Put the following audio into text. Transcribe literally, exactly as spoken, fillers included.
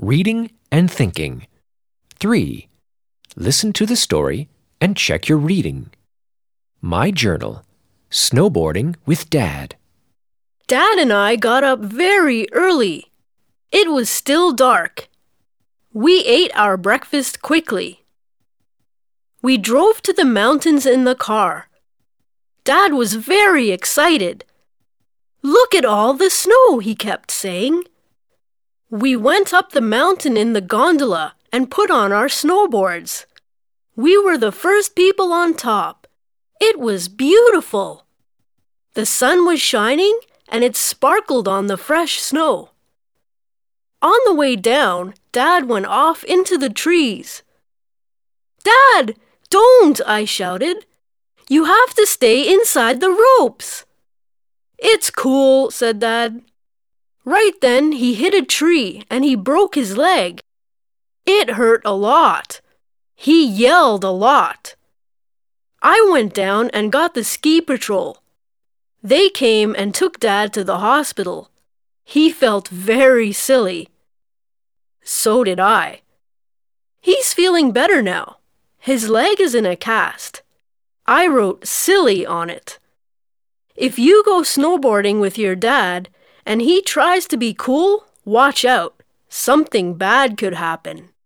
reading and thinking. three. Listen to the story and check your reading. My journal, snowboarding with Dad. Dad and I got up very early. It was still dark. We ate our breakfast quickly. We drove to the mountains in the car. Dad was very excited. "Look at all the snow," he kept saying. We went up the mountain in the gondola and put on our snowboards. We were the first people on top. It was beautiful. The sun was shining and it sparkled on the fresh snow. On the way down, Dad went off into the trees. "Dad, don't!" I shouted. "You have to stay inside the ropes." "It's cool," said Dad. Right then, he hit a tree and he broke his leg. It hurt a lot. He yelled a lot. I went down and got the ski patrol. They came and took Dad to the hospital. He felt very silly. So did I. He's feeling better now. His leg is in a cast. I wrote silly on it. If you go snowboarding with your dad and he tries to be cool, watch out. Something bad could happen.